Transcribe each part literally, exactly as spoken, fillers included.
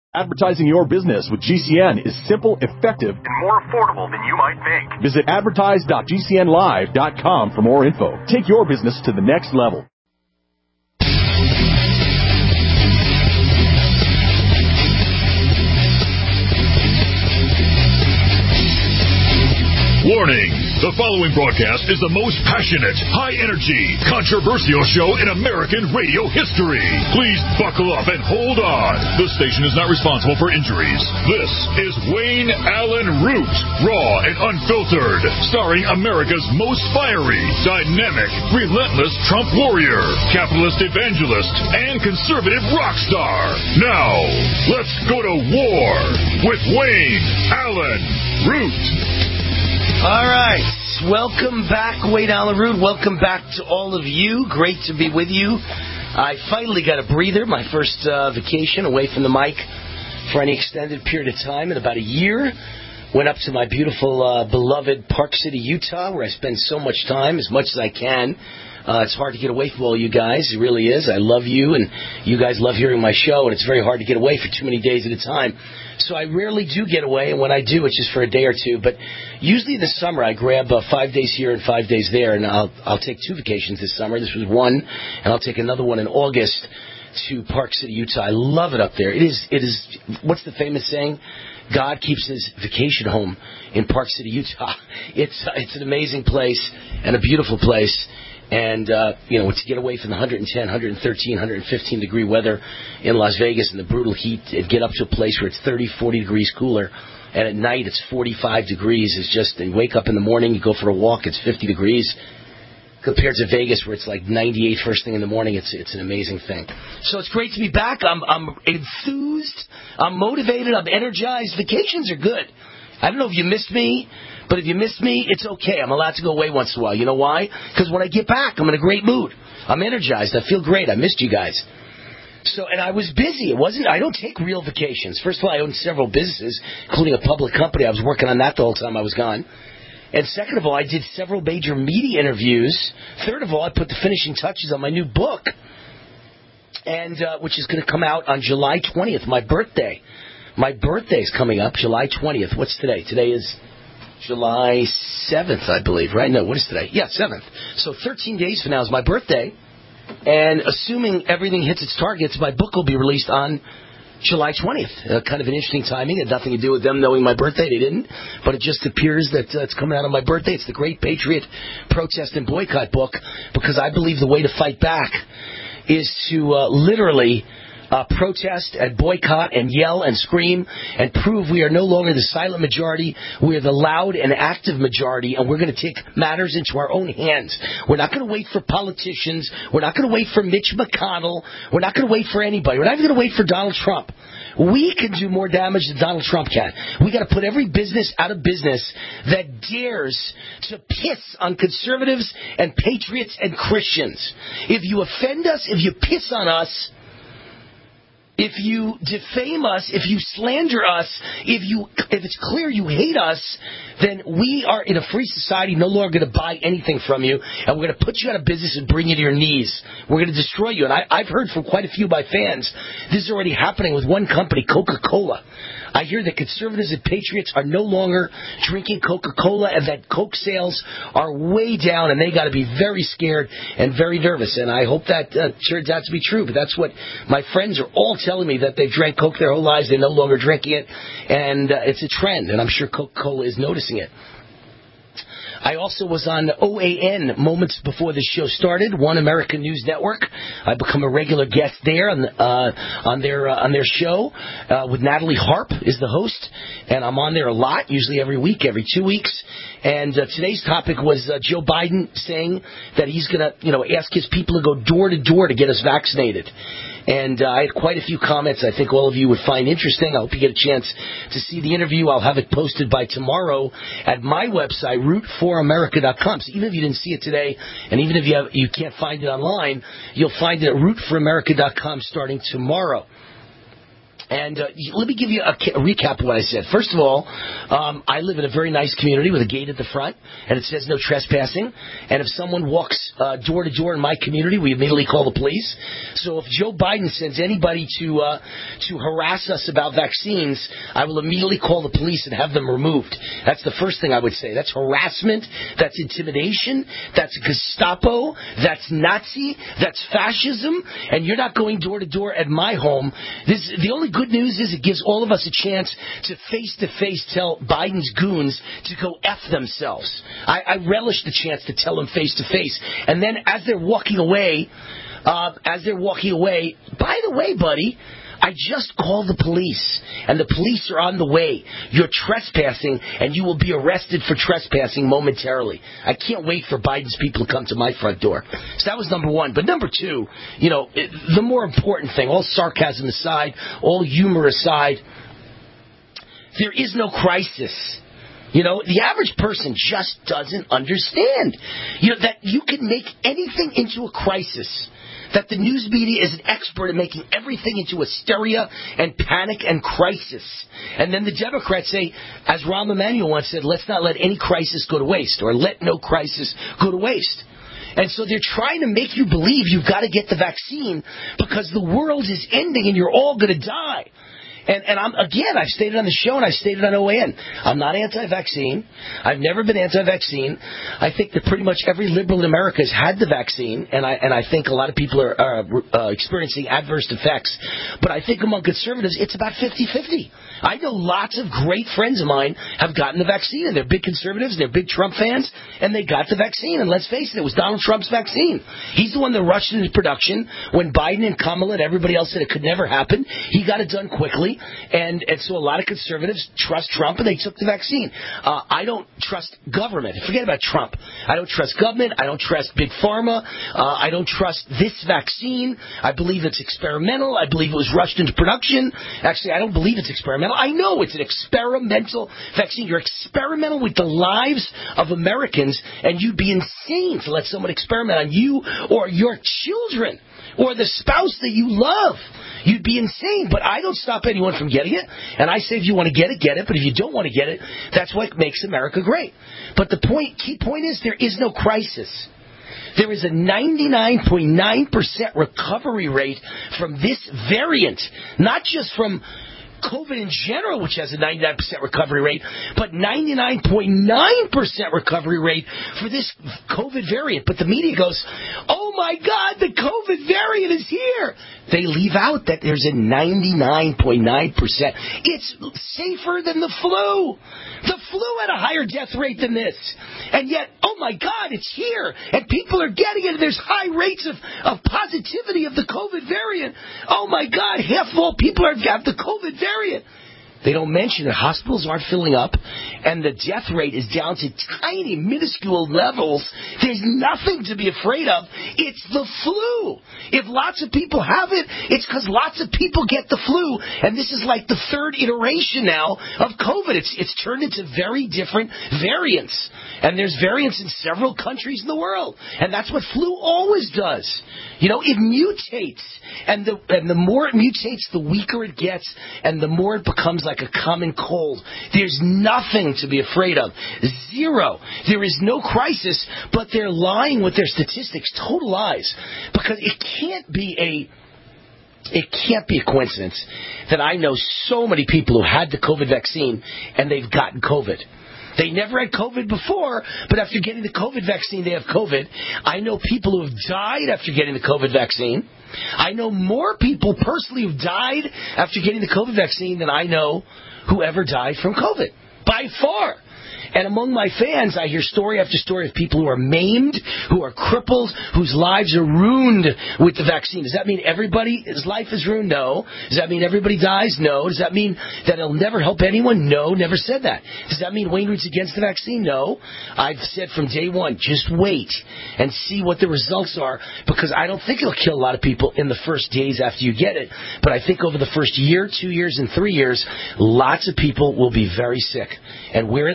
Advertising your business with G C N is simple, effective, and more affordable than you might think. Visit advertise dot g c n live dot com for more info. Take your business to the next level. Warning! The following broadcast is the most passionate, high-energy, controversial show in American radio history. Please buckle up and hold on. The station is not responsible for injuries. This is Wayne Allyn Root, raw and unfiltered, starring America's most fiery, dynamic, relentless Trump warrior, capitalist evangelist, and conservative rock star. Now, let's go to war with Wayne Allyn Root. All right. Welcome back, Wayne Allyn Root. Welcome back to all of you. Great to be with you. I finally got a breather, my first uh, vacation away from the mic for any extended period of time in about a year. Went up to my beautiful, uh, beloved Park City, Utah, where I spend so much time, as much as I can. Uh, it's hard to get away from all you guys. It really is. I love you, and you guys love hearing my show, and it's very hard to get away for too many days at a time. So I rarely do get away, and when I do, it's just for a day or two. But usually this summer, I grab uh, five days here and five days there, and I'll I'll take two vacations this summer. This was one, and I'll take another one in August to Park City, Utah. I love it up there. It is, it is, what's the famous saying? God keeps his vacation home in Park City, Utah. It's, uh, it's an amazing place and a beautiful place. And, uh, you know, to get away from the one hundred ten, one hundred thirteen, one hundred fifteen degree weather in Las Vegas and the brutal heat, and get up to a place where it's thirty, forty degrees cooler, and at night it's forty-five degrees, is just, you wake up in the morning, you go for a walk, it's fifty degrees, compared to Vegas where it's like ninety-eight first thing in the morning. It's it's an amazing thing. So it's great to be back. I'm, I'm enthused, I'm motivated, I'm energized. Vacations are good. I don't know if you missed me, but if you missed me, it's okay. I'm allowed to go away once in a while. You know why? Because when I get back, I'm in a great mood. I'm energized. I feel great. I missed you guys. So, and I was busy. It wasn't, I don't take real vacations. First of all, I own several businesses, including a public company. I was working on that the whole time I was gone. And second of all, I did several major media interviews. Third of all, I put the finishing touches on my new book, and uh, which is going to come out on July twentieth, my birthday. My birthday is coming up, July twentieth. What's today? Today is July seventh, I believe, right? No, what is today? Yeah, seventh. So thirteen days from now is my birthday. And assuming everything hits its targets, my book will be released on July twentieth. Uh, kind of an interesting timing. It had nothing to do with them knowing my birthday. They didn't. But it just appears that uh, it's coming out on my birthday. It's the Great Patriot Protest and Boycott book, because I believe the way to fight back is to uh, literally... Uh, protest and boycott and yell and scream and prove we are no longer the silent majority. We are the loud and active majority, and we're going to take matters into our own hands. We're not going to wait for politicians. We're not going to wait for Mitch McConnell. We're not going to wait for anybody. We're not even going to wait for Donald Trump. We can do more damage than Donald Trump can. We got to put every business out of business that dares to piss on conservatives and patriots and Christians. If you offend us, if you piss on us, if you defame us, if you slander us, if you if it's clear you hate us, then we are in a free society no longer going to buy anything from you, and we're going to put you out of business and bring you to your knees. We're going to destroy you. And I, I've heard from quite a few of my fans, this is already happening with one company, Coca-Cola. I hear that conservatives and patriots are no longer drinking Coca-Cola, and that Coke sales are way down, and they got to be very scared and very nervous. And I hope that uh, turns out to be true. But that's what my friends are all telling me, that they've drank Coke their whole lives. They're no longer drinking it, and uh, it's a trend, and I'm sure Coca-Cola is noticing it. I also was on O A N moments before the show started, One American News Network. I become a regular guest there on uh, on their uh, on their show uh, with Natalie Harp is the host, and I'm on there a lot, usually every week, every two weeks. And uh, today's topic was uh, Joe Biden saying that he's going to, you know, ask his people to go door to door to get us vaccinated. And uh, I had quite a few comments I think all of you would find interesting. I hope you get a chance to see the interview. I'll have it posted by tomorrow at my website, root for america dot com. So even if you didn't see it today, and even if you have, you can't find it online, you'll find it at root for america dot com starting tomorrow. And uh, let me give you a, a recap of what I said. First of all, um, I live in a very nice community with a gate at the front, and it says no trespassing. And if someone walks uh, door to door in my community, we immediately call the police. So if Joe Biden sends anybody to uh, to harass us about vaccines, I will immediately call the police and have them removed. That's the first thing I would say. That's harassment. That's intimidation. That's Gestapo. That's Nazi. That's fascism. And you're not going door to door at my home. This the only good news is it gives all of us a chance to face-to-face tell Biden's goons to go F themselves. I, I relish the chance to tell them face-to-face. And then as they're walking away, uh, as they're walking away, by the way, buddy, I just called the police, and the police are on the way. You're trespassing, and you will be arrested for trespassing momentarily. I can't wait for Biden's people to come to my front door. So that was number one. But number two, you know, the more important thing, all sarcasm aside, all humor aside, there is no crisis. You know, the average person just doesn't understand, you know, that you can make anything into a crisis. That the news media is an expert at making everything into hysteria and panic and crisis. And then the Democrats say, as Rahm Emanuel once said, let's not let any crisis go to waste, or let no crisis go to waste. And so they're trying to make you believe you've got to get the vaccine because the world is ending and you're all going to die. And, and I'm, again, I've stated on the show and I've stated on O A N, I'm not anti-vaccine. I've never been anti-vaccine. I think that pretty much every liberal in America has had the vaccine, and I and I think a lot of people are, are uh, experiencing adverse effects. But I think among conservatives, it's about fifty-fifty. I know lots of great friends of mine have gotten the vaccine, and they're big conservatives, they're big Trump fans, and they got the vaccine. And let's face it, it was Donald Trump's vaccine. He's the one that rushed into production when Biden and Kamala and everybody else said it could never happen. He got it done quickly. And, and so a lot of conservatives trust Trump, and they took the vaccine. Uh, I don't trust government. Forget about Trump. I don't trust government. I don't trust Big Pharma. Uh, I don't trust this vaccine. I believe it's experimental. I believe it was rushed into production. Actually, I don't believe it's experimental. I know it's an experimental vaccine. You're experimental with the lives of Americans, and you'd be insane to let someone experiment on you or your children or the spouse that you love. You'd be insane, but I don't stop anyone from getting it. And I say if you want to get it, get it. But if you don't want to get it, that's what makes America great. But the point, key point is there is no crisis. There is a ninety-nine point nine percent recovery rate from this variant, not just from COVID in general, which has a ninety-nine percent recovery rate, but ninety-nine point nine percent recovery rate for this COVID variant. But the media goes, oh my God, the COVID variant is here. They leave out that there's a ninety-nine point nine percent. It's safer than the flu. The flu had a higher death rate than this. And yet, oh my God, it's here. And people are getting it. There's high rates of, of positivity of the COVID variant. Oh my God, half of all people are, have the COVID variant. They don't mention that hospitals aren't filling up and the death rate is down to tiny, minuscule levels. There's nothing to be afraid of. It's the flu. If lots of people have it, it's because lots of people get the flu. And this is like the third iteration now of COVID. It's, it's turned into very different variants. And there's variants in several countries in the world. And that's what flu always does. You know, it mutates. And the, and the more it mutates, the weaker it gets. And the more it becomes like a common cold. There's nothing to be afraid of. Zero. There is no crisis, but they're lying with their statistics. Total lies. Because it can't be a It can't be a coincidence that I know so many people who had the COVID vaccine and they've gotten COVID. They never had COVID before, but after getting the COVID vaccine, they have COVID. I know people who have died after getting the COVID vaccine. I know more people personally who've died after getting the COVID vaccine than I know who ever died from COVID, by far. And among my fans, I hear story after story of people who are maimed, who are crippled, whose lives are ruined with the vaccine. Does that mean everybody's life is ruined? No. Does that mean everybody dies? No. Does that mean that it'll never help anyone? No, never said that. Does that mean Wayne Root's against the vaccine? No. I've said from day one, just wait and see what the results are, because I don't think it'll kill a lot of people in the first days after you get it. But I think over the first year, two years, and three years, lots of people will be very sick. And where it leads,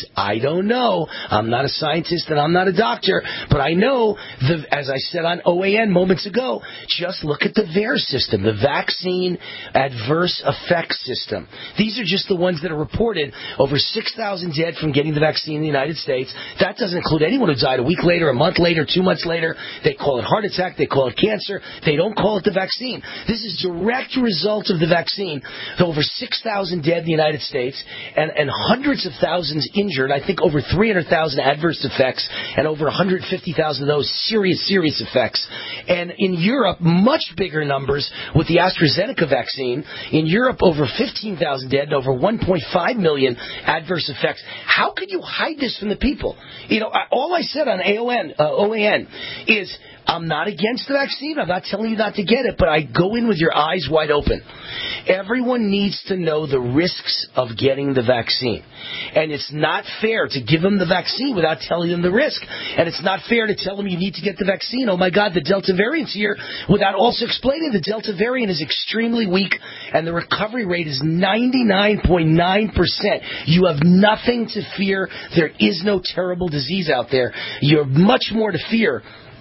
I don't know. I'm not a scientist and I'm not a doctor, but I know, the, as I said on O A N moments ago, just look at the V A E R S system, the Vaccine Adverse Effects System. These are just the ones that are reported. Over six thousand dead from getting the vaccine in the United States. That doesn't include anyone who died a week later, a month later, two months later. They call it heart attack. They call it cancer. They don't call it the vaccine. This is direct result of the vaccine. Over six thousand dead in the United States and, and hundreds of thousands injured. I think over three hundred thousand adverse effects and over one hundred fifty thousand of those serious, serious effects. And in Europe, much bigger numbers with the AstraZeneca vaccine. In Europe, over fifteen thousand dead and over one point five million adverse effects. How could you hide this from the people? You know, all I said on A O N, uh, O A N is I'm not against the vaccine. I'm not telling you not to get it, but I go in with your eyes wide open. Everyone needs to know the risks of getting the vaccine. And it's not fair to give them the vaccine without telling them the risk. And it's not fair to tell them you need to get the vaccine. Oh, my God, the Delta variant's here, without also explaining the Delta variant is extremely weak and the recovery rate is ninety-nine point nine percent. You have nothing to fear. There is no terrible disease out there. You have much more to fear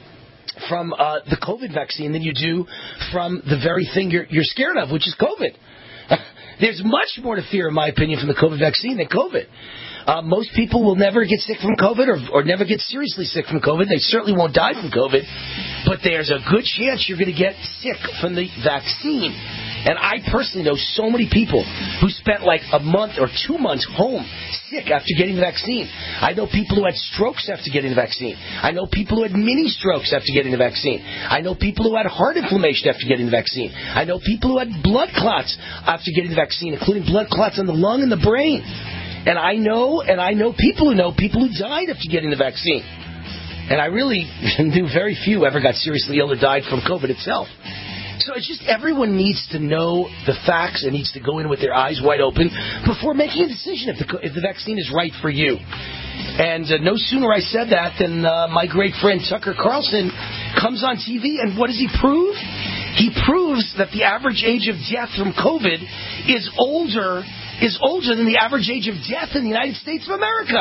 from uh, the COVID vaccine than you do from the very thing you're, you're scared of, which is COVID. There's much more to fear, in my opinion, from the COVID vaccine than COVID. Uh, most people will never get sick from COVID or, or never get seriously sick from COVID. They certainly won't die from COVID. But there's a good chance you're going to get sick from the vaccine. And I personally know so many people who spent like a month or two months home sick after getting the vaccine. I know people who had strokes after getting the vaccine. I know people who had mini strokes after getting the vaccine. I know people who had heart inflammation after getting the vaccine. I know people who had blood clots after getting the vaccine, including blood clots in the lung and the brain. And I know, and I know people who know people who died after getting the vaccine. And I really knew very few ever got seriously ill or died from COVID itself. So it's just everyone needs to know the facts and needs to go in with their eyes wide open before making a decision if the, if the vaccine is right for you. And uh, no sooner I said that than uh, my great friend Tucker Carlson comes on T V, and what does he prove? He proves that the average age of death from COVID is older is older than the average age of death in the United States of America.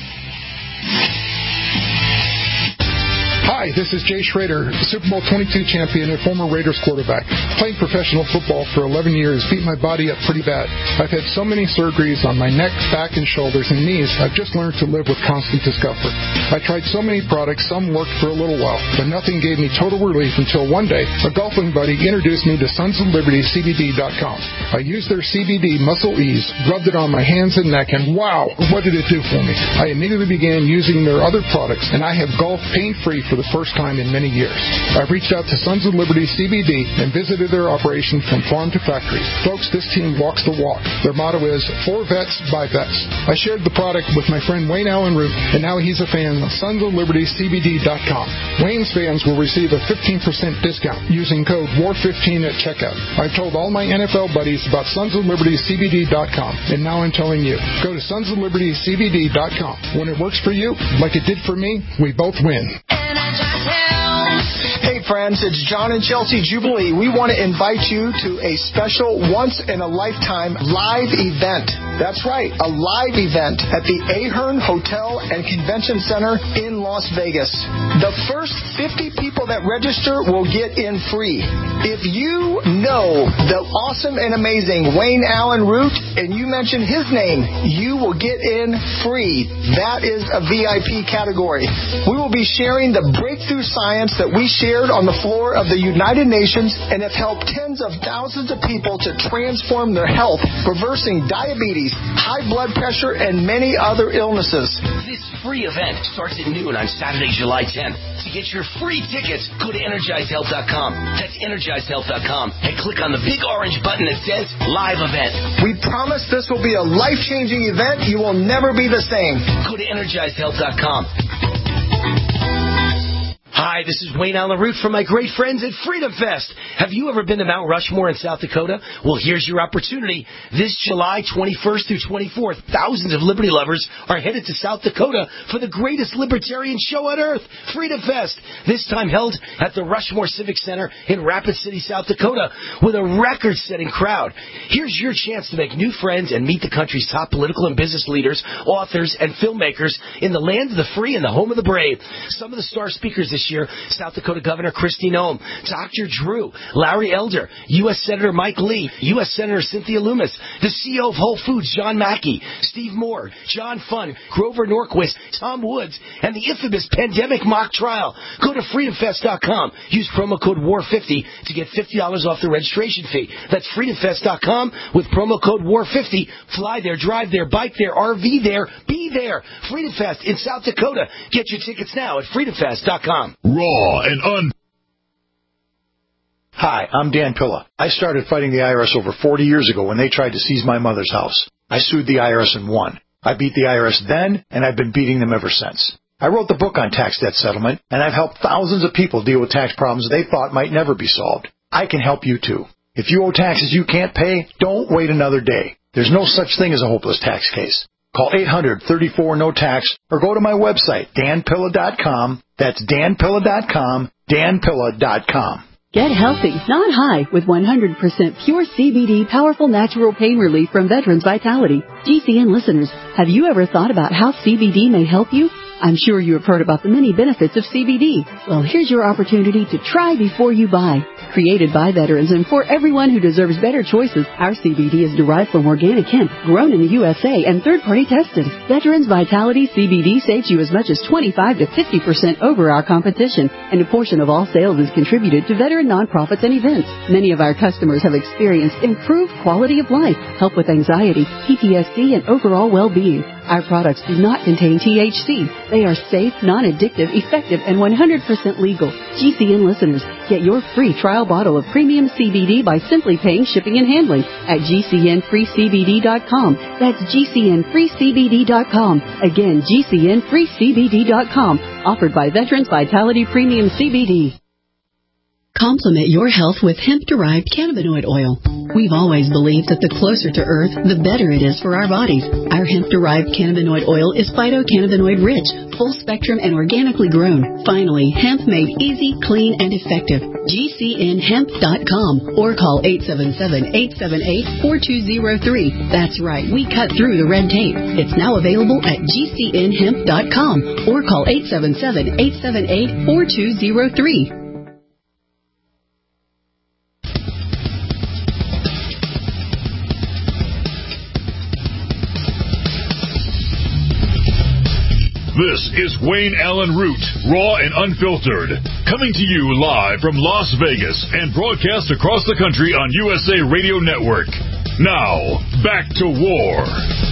Hi, this is Jay Schrader, Super Bowl twenty-two champion and former Raiders quarterback. Playing professional football for eleven years beat my body up pretty bad. I've had so many surgeries on my neck, back, and shoulders and knees, I've just learned to live with constant discomfort. I tried so many products, some worked for a little while, but nothing gave me total relief until one day a golfing buddy introduced me to Sons of Liberty C B D dot com. I used their C B D Muscle Ease, rubbed it on my hands and neck, and wow, what did it do for me? I immediately began using their other products, and I have golfed pain-free for the first time in many years. I've reached out to Sons of Liberty C B D and visited their operation from farm to factory. Folks, this team walks the walk. Their motto is, for vets, by vets. I shared the product with my friend Wayne Allen Root, and now he's a fan of Sons of Liberty C B D dot com. Wayne's fans will receive a fifteen percent discount using code W A R fifteen at checkout. I've told all my N F L buddies about Sons of Liberty C B D dot com, and now I'm telling you. Go to Sons of Liberty C B D dot com. When it works for you, like it did for me, we both win. Hey friends, it's John and Chelsea Jubilee. We want to invite you to a special once-in-a-lifetime live event. That's right, a live event at the Ahern Hotel and Convention Center in Las Vegas. The first fifty people that register will get in free. If you know the awesome and amazing Wayne Allen Root and you mention his name, you will get in free. That is a V I P category. We will be sharing the breakthrough science that we shared on the floor of the United Nations and have helped tens of thousands of people to transform their health, reversing diabetes, high blood pressure, and many other illnesses. This free event starts at noon on Saturday, July tenth. To get your free tickets, go to energize health dot com. That's energize health dot com and click on the big orange button that says Live Event. We promise this will be a life-changing event. You will never be the same. Go to energize health dot com. Hi, this is Wayne Allen Root from my great friends at Freedom Fest. Have you ever been to Mount Rushmore in South Dakota? Well, here's your opportunity. This July twenty-first through twenty-fourth, thousands of liberty lovers are headed to South Dakota for the greatest libertarian show on earth, Freedom Fest. This time held at the Rushmore Civic Center in Rapid City, South Dakota, with a record-setting crowd. Here's your chance to make new friends and meet the country's top political and business leaders, authors, and filmmakers in the land of the free and the home of the brave. Some of the star speakers this year, South Dakota Governor Kristi Noem, Doctor Drew, Larry Elder, U S Senator Mike Lee, U S Senator Cynthia Lummis, the C E O of Whole Foods, John Mackey, Steve Moore, John Funn, Grover Norquist, Tom Woods, and the infamous pandemic mock trial. Go to freedom fest dot com. Use promo code war fifty to get fifty dollars off the registration fee. That's freedom fest dot com with promo code war fifty. Fly there, drive there, bike there, R V there, be there. Freedom Fest in South Dakota. Get your tickets now at freedom fest dot com. Raw and un... Hi, I'm Dan Pilla. I started fighting the I R S over forty years ago when they tried to seize my mother's house. I sued the I R S and won. I beat the I R S then, and I've been beating them ever since. I wrote the book on tax debt settlement, and I've helped thousands of people deal with tax problems they thought might never be solved. I can help you too. If you owe taxes you can't pay, don't wait another day. There's no such thing as a hopeless tax case. Call eight hundred, thirty-four, no tax or go to my website, dan pilla dot com. That's dan pilla dot com, dan pilla dot com. Get healthy, not high, with one hundred percent pure C B D powerful natural pain relief from Veterans Vitality. G C N listeners, have you ever thought about how C B D may help you? I'm sure you have heard about the many benefits of C B D. Well, here's your opportunity to try before you buy. Created by veterans and for everyone who deserves better choices, our C B D is derived from organic hemp, grown in the U S A and third-party tested. Veterans Vitality C B D saves you as much as twenty-five to fifty percent over our competition, and a portion of all sales is contributed to veteran nonprofits and events. Many of our customers have experienced improved quality of life, help with anxiety, P T S D, and overall well-being. Our products do not contain T H C. They are safe, non-addictive, effective, and one hundred percent legal. G C N listeners, get your free trial bottle of premium C B D by simply paying shipping and handling at G C N free C B D dot com. That's G C N free C B D dot com. Again, G C N free C B D dot com. Offered by Veterans Vitality Premium C B D. Complement your health with hemp-derived cannabinoid oil. We've always believed that the closer to Earth, the better it is for our bodies. Our hemp-derived cannabinoid oil is phytocannabinoid-rich, full-spectrum, and organically grown. Finally, hemp made easy, clean, and effective. G C N hemp dot com or call eight seven seven, eight seven eight, four two zero three. That's right, we cut through the red tape. It's now available at G C N hemp dot com or call eight seven seven, eight seven eight, four two zero three. This is Wayne Allen Root, raw and unfiltered, coming to you live from Las Vegas and broadcast across the country on U S A Radio Network. Now, back to war.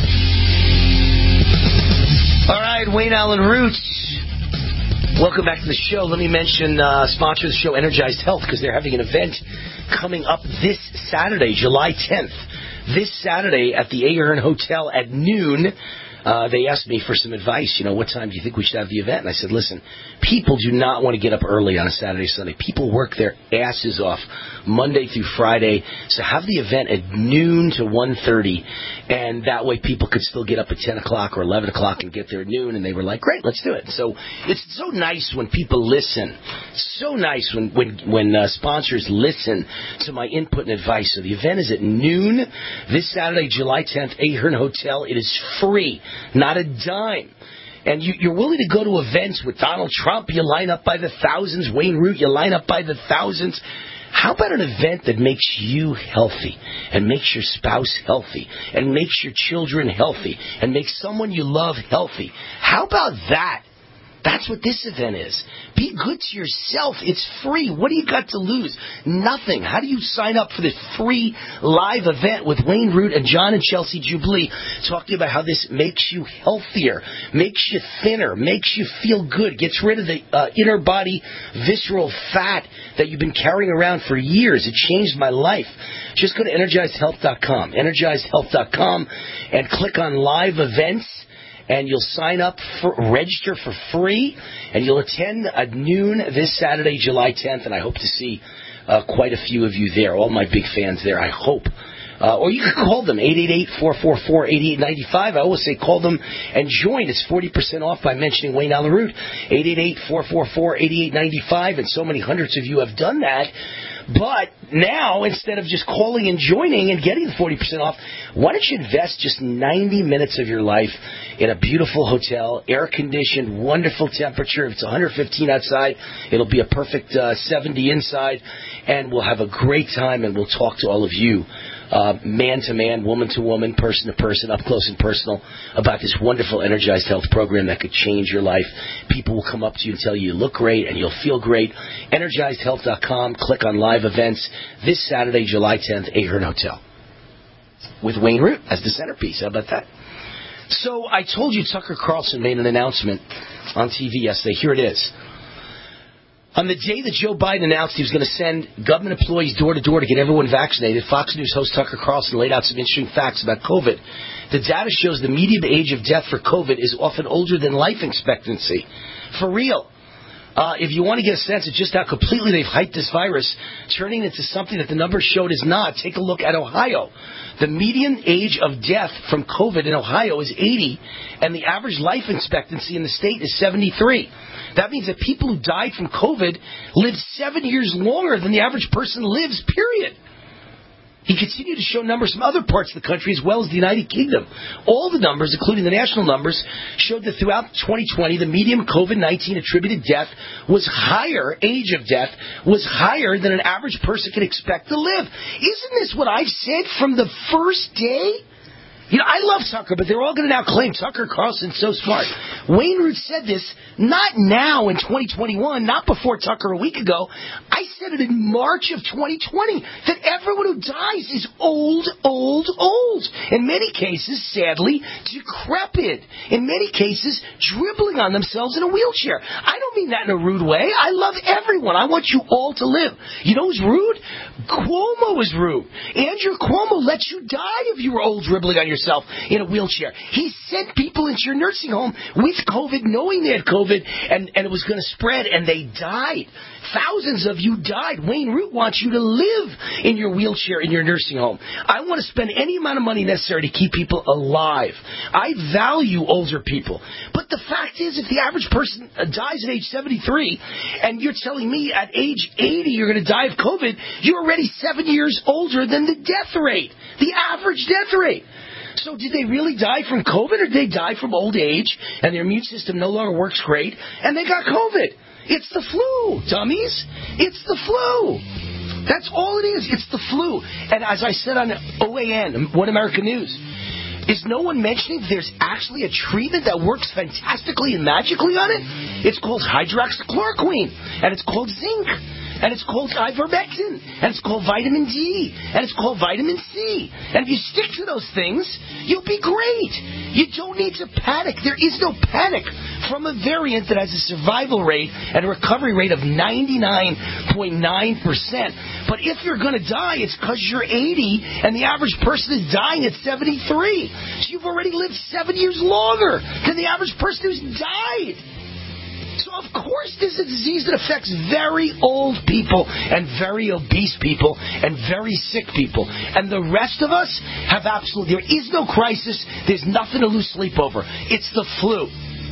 All right, Wayne Allen Root. Welcome back to the show. Let me mention, uh, sponsor of the show, Energized Health, because they're having an event coming up this Saturday, July tenth. This Saturday at the Ahern Hotel at noon. Uh, they asked me for some advice. You know, what time do you think we should have the event? And I said, listen, people do not want to get up early on a Saturday, Sunday. People work their asses off Monday through Friday. So have the event at noon to one thirty, and that way people could still get up at ten o'clock or eleven o'clock and get there at noon. And they were like, great, let's do it. So it's so nice when people listen. So nice when when, when uh, sponsors listen to my input and advice. So the event is at noon this Saturday, July tenth, Ahern Hotel. It is free. Not a dime. And you, you're willing to go to events with Donald Trump. You line up by the thousands. Wayne Root, you line up by the thousands. How about an event that makes you healthy and makes your spouse healthy and makes your children healthy and makes someone you love healthy? How about that? That's what this event is. Be good to yourself. It's free. What do you got to lose? Nothing. How do you sign up for this free live event with Wayne Root and John and Chelsea Jubilee talking about how this makes you healthier, makes you thinner, makes you feel good, gets rid of the uh, inner body visceral fat that you've been carrying around for years. It changed my life. Just go to energized health dot com, energized health dot com, and click on live events. and you'll sign up for register for free, and you'll attend at noon this Saturday, July tenth, and I hope to see uh, quite a few of you there. All my big fans there, I hope. Uh, or you can call them, eight eight eight, four four four, eight eight nine five. I always say call them and join. It's forty percent off by mentioning Wayne Allyn Root. eight eight eight, four four four, eight eight nine five. And so many hundreds of you have done that. But now, instead of just calling and joining and getting the forty percent off, why don't you invest just ninety minutes of your life in a beautiful hotel, air-conditioned, wonderful temperature. If it's one hundred fifteen outside, it'll be a perfect uh, seventy inside. And we'll have a great time, and we'll talk to all of you. Uh, man to man, woman to woman, person to person, up close and personal, about this wonderful Energized Health program that could change your life. People will come up to you and tell you you look great and you'll feel great. energized health dot com, click on live events this Saturday, July tenth, Ahern Hotel, with Wayne Root as the centerpiece. How about that? So I told you Tucker Carlson made an announcement on T V yesterday. Here it is. On the day that Joe Biden announced he was going to send government employees door to door to get everyone vaccinated, Fox News host Tucker Carlson laid out some interesting facts about COVID. The data shows the median age of death for COVID is often older than life expectancy. For real. Uh, if you want to get a sense of just how completely they've hyped this virus, turning it into something that the numbers showed is not, take a look at Ohio. The median age of death from COVID in Ohio is eighty, and the average life expectancy in the state is seventy-three. That means that people who died from COVID lived seven years longer than the average person lives, period. He continued to show numbers from other parts of the country as well as the United Kingdom. All the numbers, including the national numbers, showed that throughout twenty twenty, the median COVID nineteen attributed death was higher, age of death was higher than an average person could expect to live. Isn't this what I've said from the first day? You know, I love Tucker, but they're all going to now claim Tucker Carlson's so smart. Wayne Root said this not now in twenty twenty-one, not before Tucker a week ago. I said it in March of twenty twenty, that everyone who dies is old, old, old. In many cases, sadly, decrepit. In many cases, dribbling on themselves in a wheelchair. I don't mean that in a rude way. I love everyone. I want you all to live. You know who's rude? Cuomo is rude. Andrew Cuomo lets you die if you were old dribbling on yourself in a wheelchair. He sent people into your nursing home with COVID, knowing they had COVID, and, and it was going to spread, and they died. Thousands of you died. Wayne Root wants you to live in your wheelchair in your nursing home. I want to spend any amount of money necessary to keep people alive. I value older people. But the fact is, if the average person dies at age seventy-three, and you're telling me at age eighty you're going to die of COVID, you're already seven years older than the death rate, the average death rate. So did they really die from COVID, or did they die from old age, and their immune system no longer works great, and they got COVID? It's the flu, dummies. It's the flu. That's all it is. It's the flu. And as I said on O A N, One American News, is no one mentioning there's actually a treatment that works fantastically and magically on it? It's called hydroxychloroquine, and it's called zinc, and it's called ivermectin, and it's called vitamin D, and it's called vitamin C. And if you stick to those things, you'll be great. You don't need to panic. There is no panic from a variant that has a survival rate and a recovery rate of ninety-nine point nine percent. But if you're going to die, it's because you're eighty, and the average person is dying at seventy-three. So you've already lived seven years longer than the average person who's died. So, of course, this is a disease that affects very old people and very obese people and very sick people. And the rest of us have absolutely... There is no crisis. There's nothing to lose sleep over. It's the flu.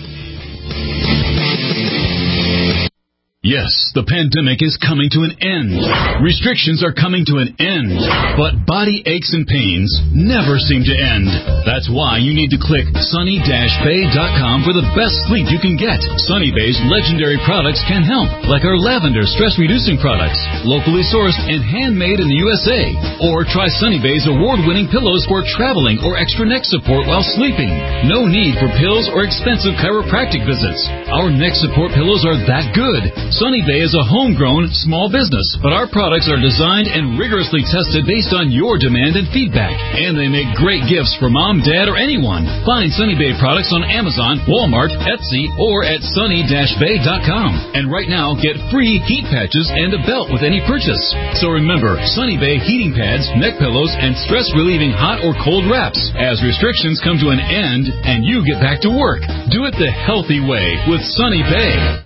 Yes, the pandemic is coming to an end. Restrictions are coming to an end. But body aches and pains never seem to end. That's why you need to click sunny dash bay dot com for the best sleep you can get. Sunny Bay's legendary products can help, like our lavender stress-reducing products, locally sourced and handmade in the U S A. Or try Sunny Bay's award-winning pillows for traveling or extra neck support while sleeping. No need for pills or expensive chiropractic visits. Our neck support pillows are that good. Sunny Bay is a homegrown small business, but our products are designed and rigorously tested based on your demand and feedback. And they make great gifts for mom, dad, or anyone. Find Sunny Bay products on Amazon, Walmart, Etsy, or at sunny dash bay dot com. And right now, get free heat patches and a belt with any purchase. So remember, Sunny Bay heating pads, neck pillows, and stress-relieving hot or cold wraps as restrictions come to an end and you get back to work. Do it the healthy way with Sunny Bay.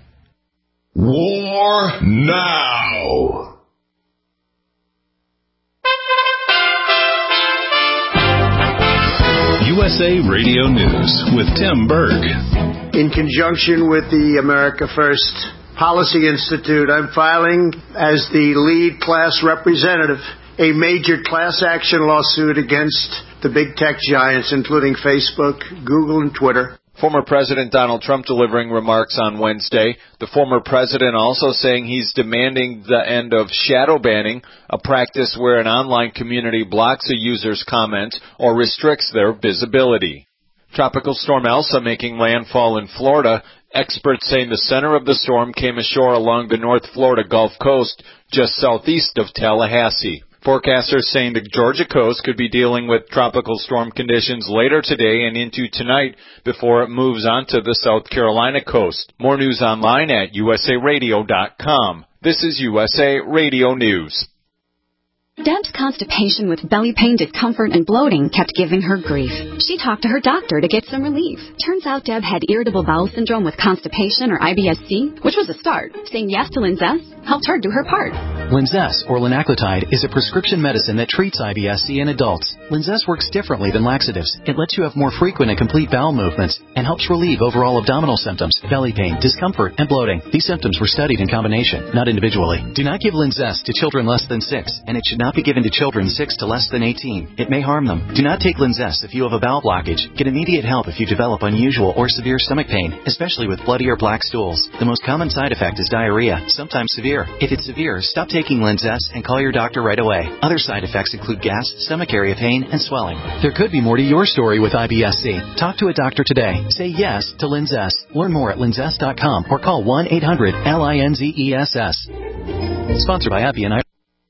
War now. U S A Radio News with Tim Berg. In conjunction with the America First Policy Institute, I'm filing as the lead class representative a major class action lawsuit against the big tech giants, including Facebook, Google, and Twitter. Former President Donald Trump delivering remarks on Wednesday. The former president also saying he's demanding the end of shadow banning, a practice where an online community blocks a user's comment or restricts their visibility. Tropical storm Elsa making landfall in Florida. Experts saying the center of the storm came ashore along the North Florida Gulf Coast, just southeast of Tallahassee. Forecasters saying the Georgia coast could be dealing with tropical storm conditions later today and into tonight before it moves onto the South Carolina coast. More news online at U S A radio dot com. This is U S A Radio News. Deb's constipation with belly pain, discomfort, and bloating kept giving her grief. She talked to her doctor to get some relief. Turns out Deb had irritable bowel syndrome with constipation, or I B S C, which was a start. Saying yes to Linzess helped her do her part. Linzess, or linaclotide, is a prescription medicine that treats I B S C in adults. Linzess works differently than laxatives. It lets you have more frequent and complete bowel movements and helps relieve overall abdominal symptoms, belly pain, discomfort, and bloating. These symptoms were studied in combination, not individually. Do not give Linzess to children less than six, and it should not be given to children six to less than eighteen. It may harm them. Do not take Linzess if you have a bowel blockage. Get immediate help if you develop unusual or severe stomach pain, especially with bloody or black stools. The most common side effect is diarrhea, sometimes severe. If it's severe, stop taking Linzess and call your doctor right away. Other side effects include gas, stomach area pain, and swelling. There could be more to your story with I B S C. Talk to a doctor today. Say yes to Linzess. Learn more at linzess dot com or call one eight hundred L I N Z E S S. Sponsored by Appy and I.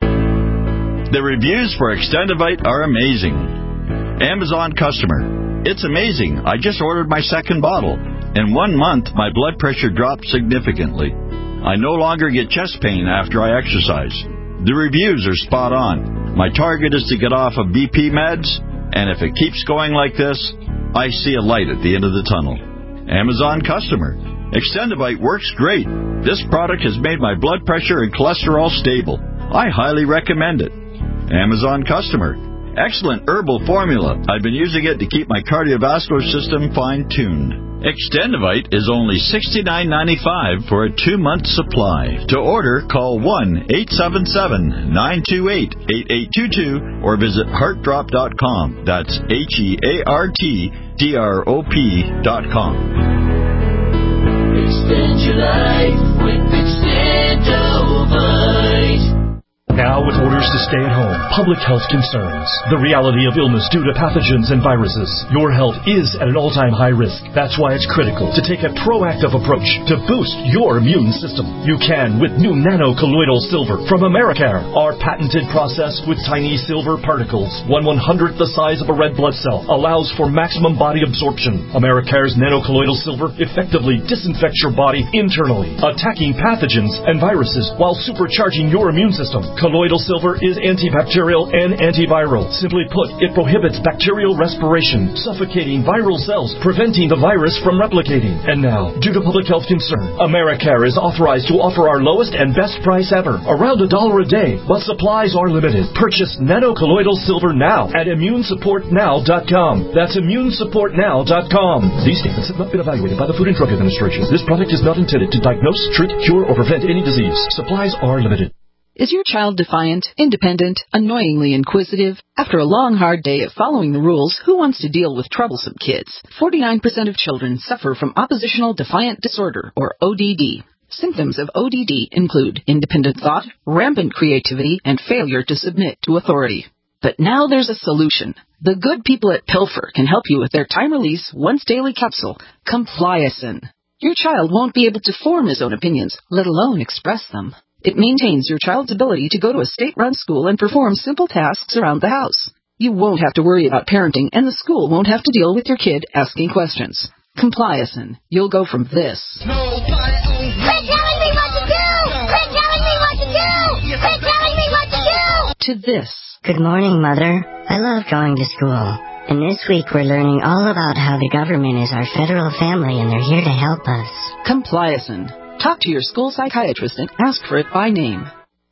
The reviews for Extendivite are amazing. Amazon customer. It's amazing. I just ordered my second bottle. In one month, my blood pressure dropped significantly. I no longer get chest pain after I exercise. The reviews are spot on. My target is to get off of B P meds, and if it keeps going like this, I see a light at the end of the tunnel. Amazon customer. Extendivite works great. This product has made my blood pressure and cholesterol stable. I highly recommend it. Amazon customer. Excellent herbal formula. I've been using it to keep my cardiovascular system fine-tuned. Extendivite is only sixty-nine ninety-five for a two-month supply. To order, call one eight seven seven nine two eight eight eight two two or visit heart drop dot com. That's H E A R T D R O P dot com. Extend your life with Extendovite. Now with orders to stay at home, public health concerns, the reality of illness due to pathogens and viruses, your health is at an all-time high risk. That's why it's critical to take a proactive approach to boost your immune system. You can with new nano-colloidal silver from Americare, our patented process with tiny silver particles, one one-hundredth the size of a red blood cell, allows for maximum body absorption. Americare's nano-colloidal silver effectively disinfects your body internally, attacking pathogens and viruses while supercharging your immune system. Colloidal silver is antibacterial and antiviral. Simply put, it prohibits bacterial respiration, suffocating viral cells, preventing the virus from replicating. And now, due to public health concern, Americare is authorized to offer our lowest and best price ever, around a dollar a day, but supplies are limited. Purchase nano-colloidal silver now at immune support now dot com. That's immune support now dot com. These statements have not been evaluated by the Food and Drug Administration. This product is not intended to diagnose, treat, cure, or prevent any disease. Supplies are limited. Is your child defiant, independent, annoyingly inquisitive? After a long, hard day of following the rules, who wants to deal with troublesome kids? forty-nine percent of children suffer from oppositional defiant disorder, or O D D. Symptoms of O D D include independent thought, rampant creativity, and failure to submit to authority. But now there's a solution. The good people at Pilfer can help you with their time-release, once-daily capsule, Compliacin. Your child won't be able to form his own opinions, let alone express them. It maintains your child's ability to go to a state-run school and perform simple tasks around the house. You won't have to worry about parenting, and the school won't have to deal with your kid asking questions. Compliacin. You'll go from this. Quit telling me what to do! Quit telling me what to do! Quit telling me what to do! To this. Good morning, Mother. I love going to school. And this week we're learning all about how the government is our federal family and they're here to help us. Compliacin. Talk to your school psychiatrist and ask for it by name.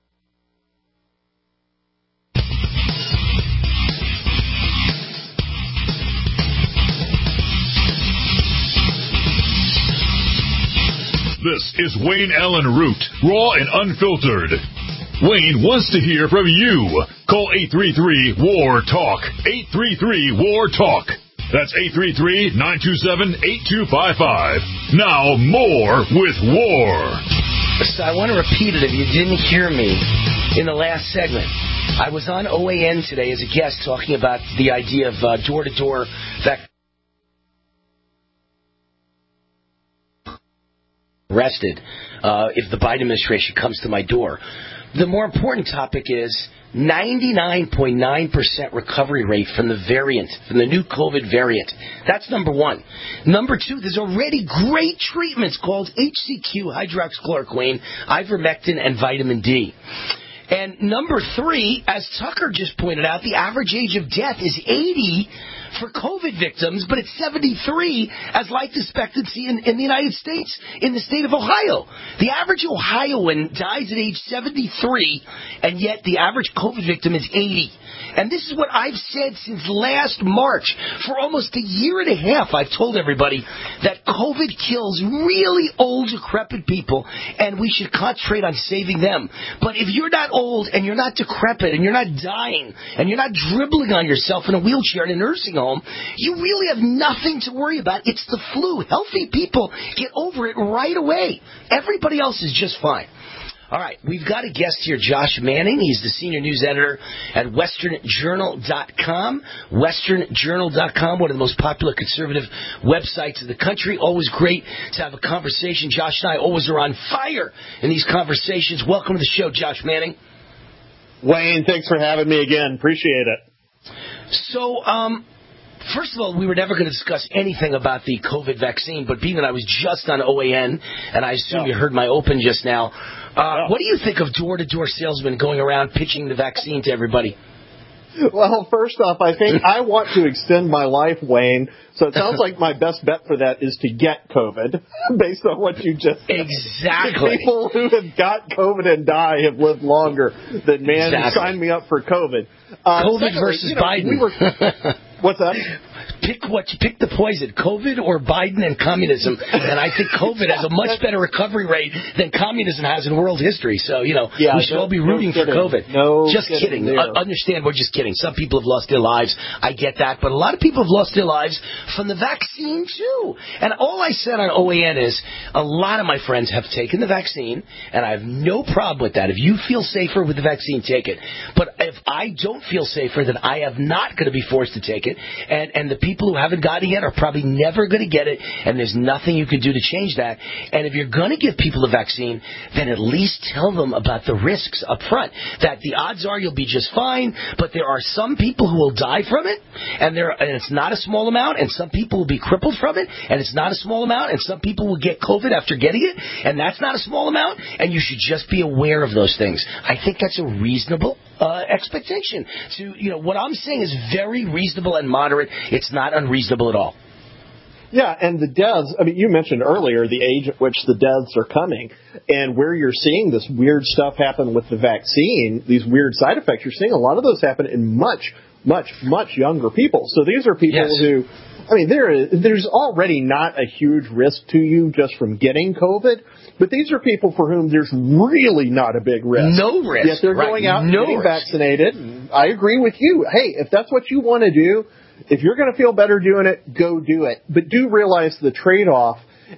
This is Wayne Allen Root, raw and unfiltered. Wayne wants to hear from you. Call eight three three, W A R, TALK. eight three three, W A R, TALK. That's eight three three, nine two seven, eight two five five. Now, more with War. So I want to repeat it if you didn't hear me in the last segment. I was on O A N today as a guest talking about the idea of uh, door-to-door vac- arrested uh, if the Biden administration comes to my door. The more important topic is ninety-nine point nine percent recovery rate from the variant, from the new COVID variant. That's number one. Number two, there's already great treatments called H C Q, hydroxychloroquine, ivermectin, and vitamin D. And number three, as Tucker just pointed out, the average age of death is eighty for COVID victims, but it's seventy-three as life expectancy in, in the United States, in the state of Ohio. The average Ohioan dies at age seventy-three, and yet the average COVID victim is eighty. And this is what I've said since last March. For almost a year and a half, I've told everybody that COVID kills really old, decrepit people, and we should concentrate on saving them. But if you're not old, and you're not decrepit, and you're not dying, and you're not dribbling on yourself in a wheelchair in a nursing home, you really have nothing to worry about. It's the flu. Healthy people get over it right away. Everybody else is just fine. All right, we've got a guest here, Josh Manning. He's the senior news editor at Western Journal dot com. Western Journal dot com, one of the most popular conservative websites in the country. Always great to have a conversation. Josh and I always are on fire in these conversations. Welcome to the show, Josh Manning. Wayne, thanks for having me again. Appreciate it. So, um... First of all, we were never going to discuss anything about the COVID vaccine, but being that I was just on O A N, and I assume yeah. you heard my open just now, uh, yeah. what do you think of door-to-door salesmen going around pitching the vaccine to everybody? Well, first off, I think I want to extend my life, Wayne, so it sounds like my best bet for that is to get COVID, based on what you just said. Exactly. People who have got COVID and die have lived longer than man exactly. sign me up for COVID. Uh, COVID secondly, versus you know, Biden. We were, what's that? Pick what pick the poison, COVID or Biden and communism. And I think COVID has a much better recovery rate than communism has in world history. So, you know, yeah, we should no, all be rooting no for COVID. No just kidding. kidding. Uh, understand, we're just kidding. Some people have lost their lives. I get that. But a lot of people have lost their lives from the vaccine, too. And all I said on O A N is a lot of my friends have taken the vaccine, and I have no problem with that. If you feel safer with the vaccine, take it. But if I don't feel safer, then I am not going to be forced to take it. And, and the people who haven't gotten it yet are probably never going to get it, and there's nothing you can do to change that. And if you're going to give people the vaccine, then at least tell them about the risks up front, that the odds are you'll be just fine, but there are some people who will die from it, and there and it's not a small amount, and some people will be crippled from it, and it's not a small amount, and some people will get COVID after getting it, and that's not a small amount, and you should just be aware of those things. I think that's a reasonable uh, expectation. To you know, what I'm saying is very reasonable and moderate. It's not unreasonable at all. Yeah, and the deaths, I mean, you mentioned earlier the age at which the deaths are coming, and where you're seeing this weird stuff happen with the vaccine, these weird side effects, you're seeing a lot of those happen in much, much, much younger people. So these are people yes. who, I mean, there is, there's already not a huge risk to you just from getting COVID, but these are people for whom there's really not a big risk. No risk. Yet they're right. going out and no getting risk. vaccinated. I agree with you. Hey, if that's what you want to do, if you're going to feel better doing it, go do it. But do realize the trade-off.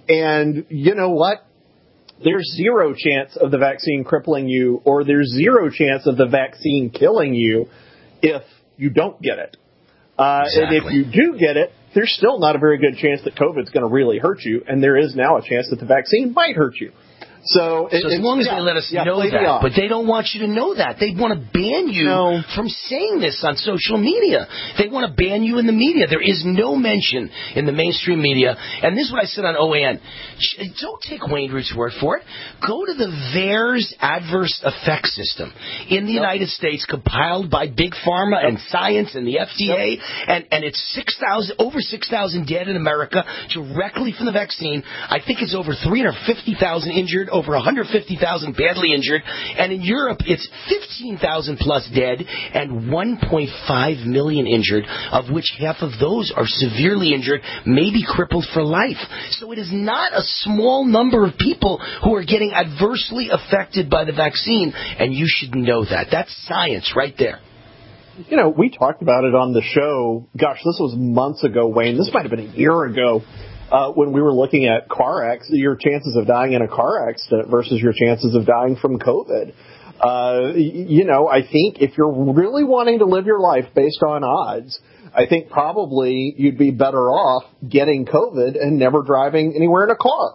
And you know what? There's zero chance of the vaccine crippling you, or there's zero chance of the vaccine killing you if you don't get it. Uh, exactly. And if you do get it, there's still not a very good chance that COVID's going to really hurt you, and there is now a chance that the vaccine might hurt you. So, it, so as long as yeah, they let us yeah, know that, the but they don't want you to know that. They want to ban you no. from saying this on social media. They want to ban you in the media. There is no mention in the mainstream media, and this is what I said on O A N. Don't take Wayne Root's word for it. Go to the V A E R S Adverse Effects System in the yep. United States, compiled by Big Pharma yep. and Science and the F D A, yep. and, and it's six thousand over six thousand dead in America directly from the vaccine. I think it's over three hundred fifty thousand injured, over one hundred fifty thousand badly injured, and in Europe it's fifteen thousand plus dead and one point five million injured, of which half of those are severely injured, maybe crippled for life. So it is not a small number of people who are getting adversely affected by the vaccine, and you should know that. That's science right there. You know, we talked about it on the show, gosh, this was months ago, Wayne. This might have been a year ago. Uh, when we were looking at car accidents, your chances of dying in a car accident versus your chances of dying from COVID. Uh, you know, I think if you're really wanting to live your life based on odds, I think probably you'd be better off getting COVID and never driving anywhere in a car.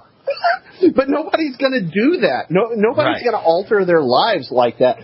But nobody's going to do that. No, nobody's right. going to alter their lives like that.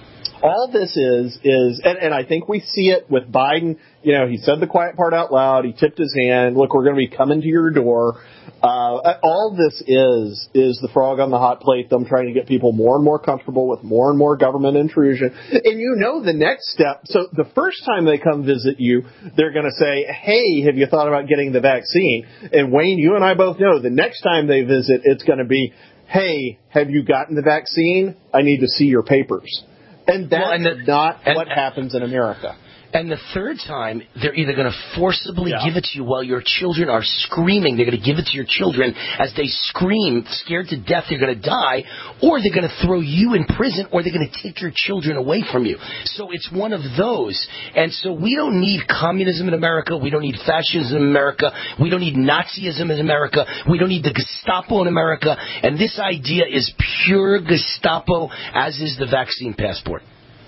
All this is, is, and, and I think we see it with Biden. You know, he said the quiet part out loud. He tipped his hand. Look, we're going to be coming to your door. Uh, all this is, is the frog on the hot plate, them trying to get people more and more comfortable with more and more government intrusion. And you know the next step. So the first time they come visit you, they're going to say, hey, have you thought about getting the vaccine? And Wayne, you and I both know the next time they visit, it's going to be, hey, have you gotten the vaccine? I need to see your papers. And that's well, and the, not and, what happens in America. And the third time, they're either going to forcibly yeah. give it to you while your children are screaming. They're going to give it to your children as they scream, scared to death they're going to die, or they're going to throw you in prison, or they're going to take your children away from you. So it's one of those. And so we don't need communism in America. We don't need fascism in America. We don't need Nazism in America. We don't need the Gestapo in America. And this idea is pure Gestapo, as is the vaccine passport.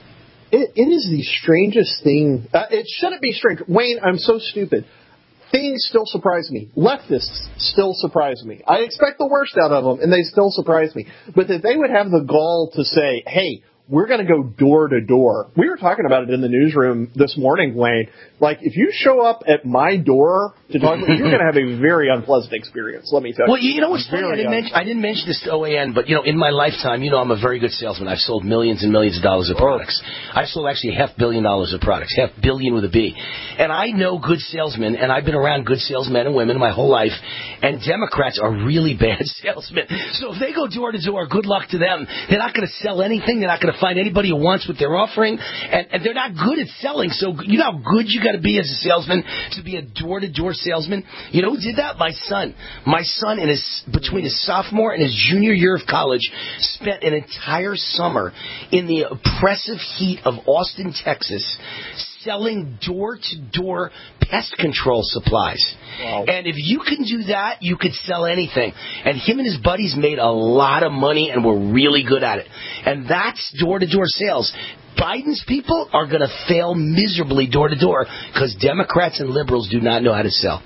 It, it is the strangest thing. Uh, it shouldn't be strange. Wayne, I'm so stupid. Things still surprise me. Leftists still surprise me. I expect the worst out of them, and they still surprise me. But that they would have the gall to say, hey, we're going to go door to door. We were talking about it in the newsroom this morning, Wayne. Like, if you show up at my door to talk, you're going to have a very unpleasant experience, let me tell you. Well, you know what's funny? I didn't, mention, I didn't mention this to O A N, but, you know, in my lifetime, you know, I'm a very good salesman. I've sold millions and millions of dollars of products. I've sold actually half billion dollars of products, half billion with a B. And I know good salesmen, and I've been around good salesmen and women my whole life, and Democrats are really bad salesmen. So if they go door to door, good luck to them. They're not going to sell anything. They're not going to find anybody who wants what they're offering, and, and they're not good at selling. So you know how good you got to be as a salesman to be a door-to-door salesman? You know who did that? My son. My son, in his between his sophomore and his junior year of college, spent an entire summer in the oppressive heat of Austin, Texas, selling door-to-door pest control supplies. Wow. And if you can do that, you could sell anything. And him and his buddies made a lot of money and were really good at it. And that's door-to-door sales. Biden's people are going to fail miserably door-to-door because Democrats and liberals do not know how to sell.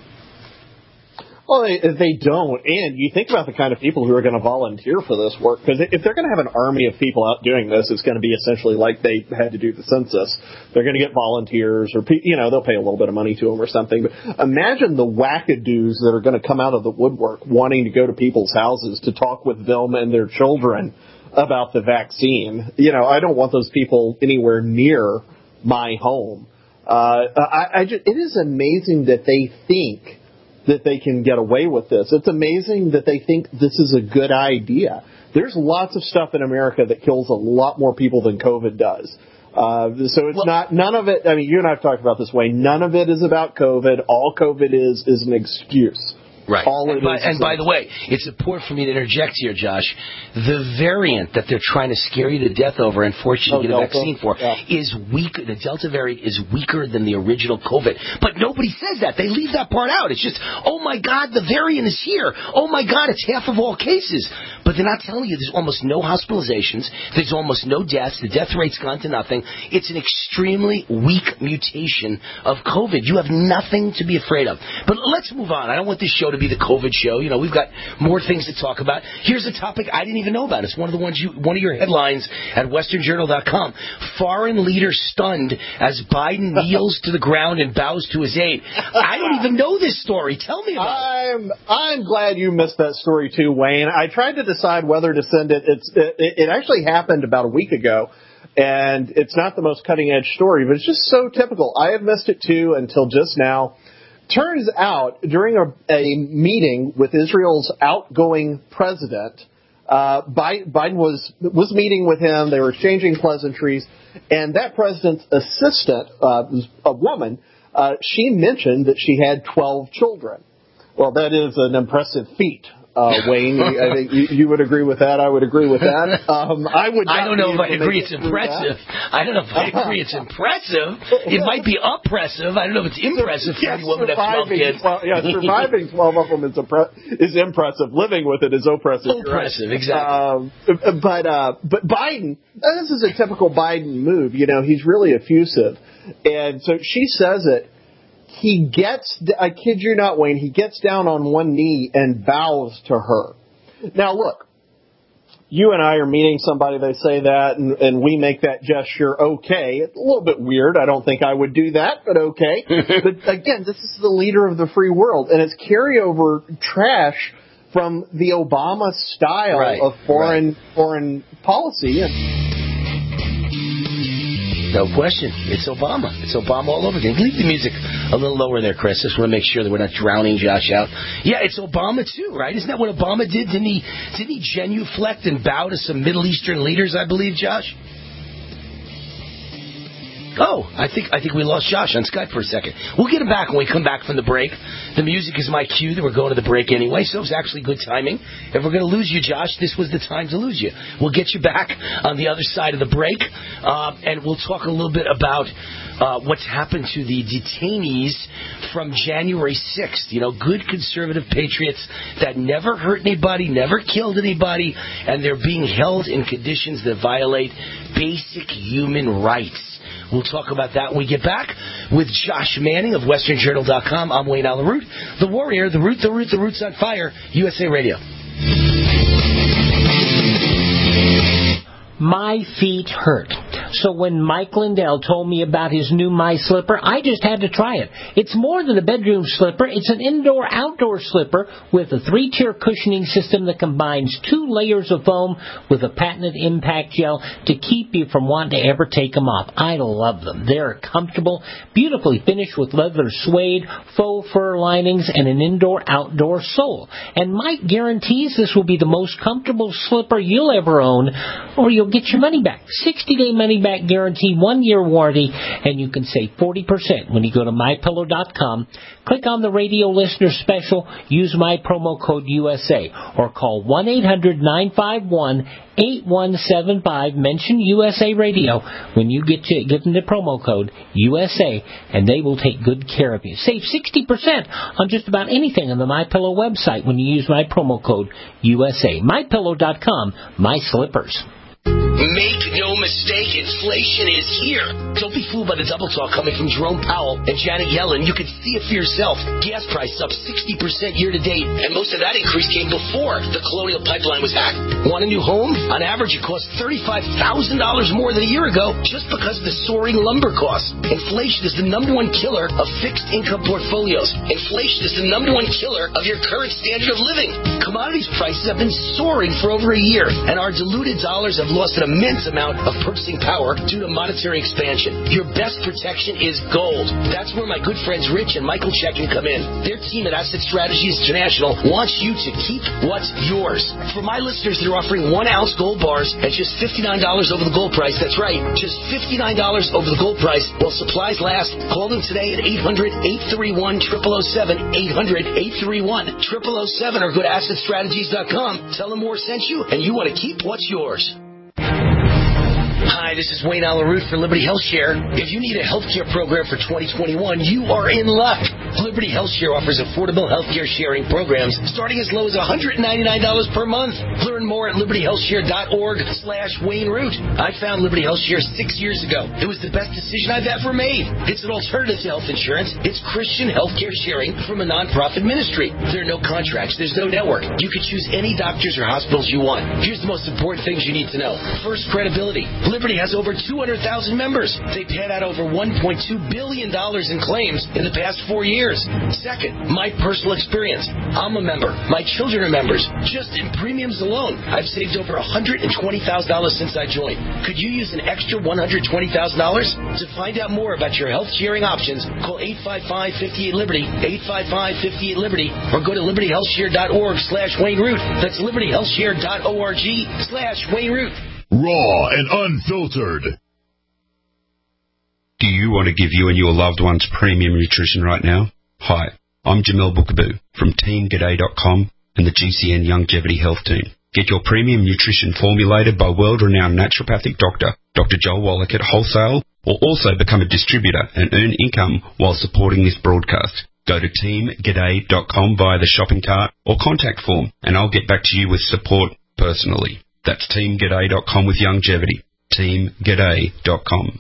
Well, they, they don't. And you think about the kind of people who are going to volunteer for this work, because if they're going to have an army of people out doing this, it's going to be essentially like they had to do the census. They're going to get volunteers, or, you know, they'll pay a little bit of money to them or something. But imagine the wackadoos that are going to come out of the woodwork wanting to go to people's houses to talk with them and their children about the vaccine. You know, I don't want those people anywhere near my home. Uh, I, I just, it is amazing that they think that they can get away with this. It's amazing that they think this is a good idea. There's lots of stuff in America that kills a lot more people than COVID does. Uh, so it's well, not, none of it, I mean, you and I have talked about this way, none of it is about COVID. All COVID is, is an excuse. Right. All and it by, is and is by the way, it's important for me to interject here, Josh. The variant that they're trying to scare you to death over and force you oh, to get Delta. a vaccine for yeah. is weaker. The Delta variant is weaker than the original COVID. But nobody says that. They leave that part out. It's just, oh, my God, the variant is here. Oh, my God, it's half of all cases. but they're not telling you there's almost no hospitalizations, there's almost no deaths, the death rate's gone to nothing. It's an extremely weak mutation of COVID. You have nothing to be afraid of. But let's move on. I don't want this show to be the COVID show. You know, we've got more things to talk about. Here's a topic I didn't even know about. It's one of the ones you, one of your headlines at Western Journal dot com. Foreign leader stunned as Biden kneels to the ground and bows to his aid. I don't even know this story. Tell me about I'm, it. I'm glad you missed that story too, Wayne. I tried to decide whether to send it. It's, it, it actually happened about a week ago. And it's not the most cutting-edge story, but it's just so typical. I had missed it, too, until just now. Turns out, during a, a meeting with Israel's outgoing president, uh, Biden was was meeting with him. They were exchanging pleasantries. And that president's assistant, uh, a woman, uh, she mentioned that she had twelve children. Well, that is an impressive feat. Uh, Wayne, I think you, you would agree with that. I would agree with that. Um, I would. I don't know if I agree it's impressive. I don't know if I agree it's impressive. It might be oppressive. I don't know if it's impressive for any woman to have twelve kids. Well, yeah, surviving twelve of them is, impre- is impressive. Living with it is oppressive. Oppressive, right. exactly. Um, but uh, but Biden, this is a typical Biden move. You know, he's really effusive, and so she says it. He gets, I kid you not, Wayne, he gets down on one knee and bows to her. Now, look, you and I are meeting somebody, they say that, and, and we make that gesture okay. It's a little bit weird. I don't think I would do that, but okay. But again, this is the leader of the free world, and it's carryover trash from the Obama style right, of foreign right. foreign policy. And, no question. It's Obama. It's Obama all over again. Leave the music a little lower there, Chris. Just want to make sure that we're not drowning Josh out. Yeah, it's Obama too, right? Isn't that what Obama did? Didn't he, didn't he genuflect and bow to some Middle Eastern leaders, I believe, Josh? Oh, I think I think we lost Josh on Skype for a second. We'll get him back when we come back from the break. The music is my cue that we're going to the break anyway, so it's actually good timing. If we're going to lose you, Josh, this was the time to lose you. We'll get you back on the other side of the break, uh, and we'll talk a little bit about uh, what's happened to the detainees from January sixth. You know, good conservative patriots that never hurt anybody, never killed anybody, and they're being held in conditions that violate basic human rights. We'll talk about that when we get back with Josh Manning of Western Journal dot com. I'm Wayne Allen Root, the warrior, the root, the root, the root's on fire, U S A Radio. My feet hurt. So when Mike Lindell told me about his new My Slipper, I just had to try it. It's more than a bedroom slipper. It's an indoor-outdoor slipper with a three-tier cushioning system that combines two layers of foam with a patented impact gel to keep you from wanting to ever take them off. I love them. They're comfortable, beautifully finished with leather suede, faux fur linings, and an indoor-outdoor sole. And Mike guarantees this will be the most comfortable slipper you'll ever own, or you'll get your money back. sixty-day money-back guarantee, one-year warranty, and you can save forty percent when you go to my pillow dot com. Click on the radio listener special, use my promo code U S A, or call one eight hundred nine five one eight one seven five. Mention U S A Radio when you get to give them the promo code U S A, and they will take good care of you. Save sixty percent on just about anything on the MyPillow website when you use my promo code U S A. my pillow dot com, my slippers. Make no mistake, inflation is here. Don't be fooled by the double talk coming from Jerome Powell and Janet Yellen. You can see it for yourself. Gas prices up sixty percent year to date, and most of that increase came before the Colonial Pipeline was hacked. Want a new home? On average, it costs thirty-five thousand dollars more than a year ago just because of the soaring lumber costs. Inflation is the number one killer of fixed income portfolios. Inflation is the number one killer of your current standard of living. Commodities prices have been soaring for over a year, and our diluted dollars have lost an immense amount of purchasing power due to monetary expansion. Your best protection is gold. That's where my good friends Rich and Michael Checkin come in. Their team at Asset Strategies International wants you to keep what's yours. For my listeners, they're offering one ounce gold bars at just fifty-nine dollars over the gold price. That's right, just fifty-nine dollars over the gold price while supplies last. Call them today at eight hundred eight three one zero zero zero seven, eight hundred eight three one zero zero zero seven, or go to asset strategies dot com. Tell them Moore sent you, and you want to keep what's yours. Hi, this is Wayne Allen Root for Liberty Health Share. If you need a healthcare program for twenty twenty-one, you are in luck. Liberty HealthShare offers affordable healthcare sharing programs starting as low as one hundred ninety-nine dollars per month. Learn more at liberty health share dot org slash Wayne Root. I found Liberty HealthShare six years ago. It was the best decision I've ever made. It's an alternative to health insurance. It's Christian healthcare sharing from a nonprofit ministry. There are no contracts. There's no network. You can choose any doctors or hospitals you want. Here's the most important things you need to know. First, credibility. Liberty has over two hundred thousand members. They've paid out over one point two billion dollars in claims in the past four years. Second, my personal experience. I'm a member. My children are members. Just in premiums alone, I've saved over one hundred twenty thousand dollars since I joined. Could you use an extra one hundred twenty thousand dollars? To find out more about your health sharing options, call eight five five, five eight Liberty, eight five five, five eight Liberty, or go to liberty health share dot org slash Wayne Root. That's liberty health share dot org slash Wayne Root. Raw and unfiltered. Do you want to give you and your loved ones premium nutrition right now? Hi, I'm Jamel Bookaboo from team g'day dot com and the G C N Longevity Health Team. Get your premium nutrition formulated by world-renowned naturopathic doctor, Doctor Joel Wallach at Wholesale, or also become a distributor and earn income while supporting this broadcast. Go to team g'day dot com via the shopping cart or contact form, and I'll get back to you with support personally. That's team g'day dot com with longevity. team g'day dot com.